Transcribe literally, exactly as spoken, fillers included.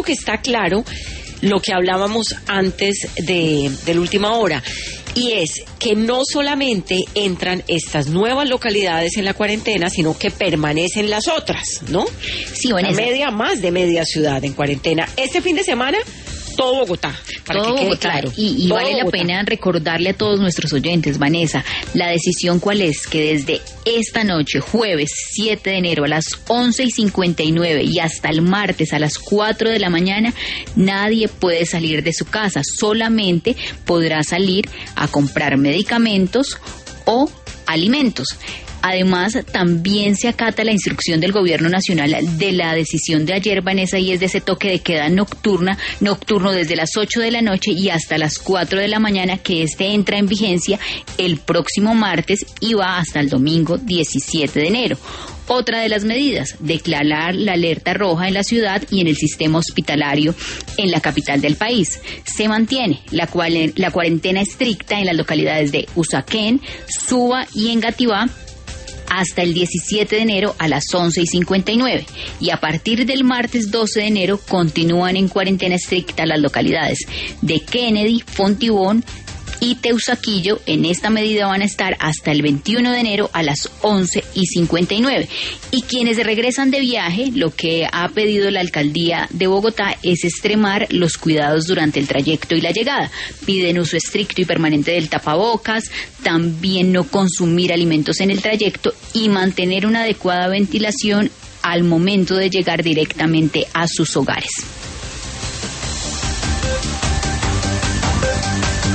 que está claro lo que hablábamos antes de, de la última hora, y es que no solamente entran estas nuevas localidades en la cuarentena, sino que permanecen las otras, ¿no? Sí, bueno, la media, más de media ciudad en cuarentena. Este fin de semana, todo Bogotá, para todo que quede Bogotá. claro. Y, y todo vale Bogotá. la pena recordarle a todos nuestros oyentes, Vanessa, la decisión cuál es, que desde esta noche, jueves siete de enero a las once y cincuenta y nueve y hasta el martes a las cuatro de la mañana, nadie puede salir de su casa, solamente podrá salir a comprar medicamentos o alimentos. Además, también se acata la instrucción del Gobierno Nacional de la decisión de ayer, Vanessa, y es de ese toque de queda nocturna, nocturno desde las ocho de la noche y hasta las cuatro de la mañana, que este entra en vigencia el próximo martes y va hasta el domingo diecisiete de enero. Otra de las medidas, declarar la alerta roja en la ciudad y en el sistema hospitalario en la capital del país. Se mantiene la, cual, la cuarentena estricta en las localidades de Usaquén, Suba y Engativá hasta el diecisiete de enero a las once y cincuenta y nueve. Y a partir del martes doce de enero continúan en cuarentena estricta las localidades de Kennedy, Fontibón y Teusaquillo. En esta medida van a estar hasta el veintiuno de enero a las once y cincuenta y nueve. Y quienes regresan de viaje, lo que ha pedido la alcaldía de Bogotá es extremar los cuidados durante el trayecto y la llegada. Piden uso estricto y permanente del tapabocas, también no consumir alimentos en el trayecto y mantener una adecuada ventilación al momento de llegar directamente a sus hogares.